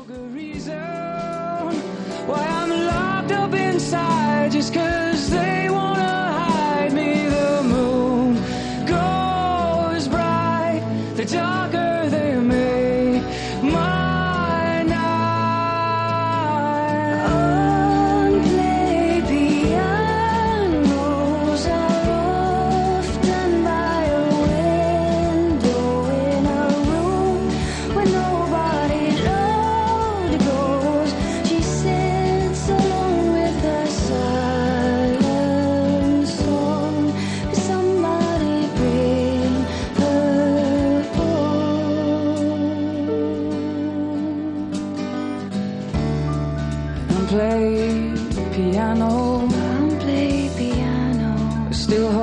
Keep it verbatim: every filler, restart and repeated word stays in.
Why I'm locked up inside just 'cause they wanna hide me. The moon goes bright, the darker they make my night. Unplayed pianos are often by a window in a room where nobody loved goes. She sits alone with a silent song. Somebody bring her home. Unplayed piano, unplayed piano, still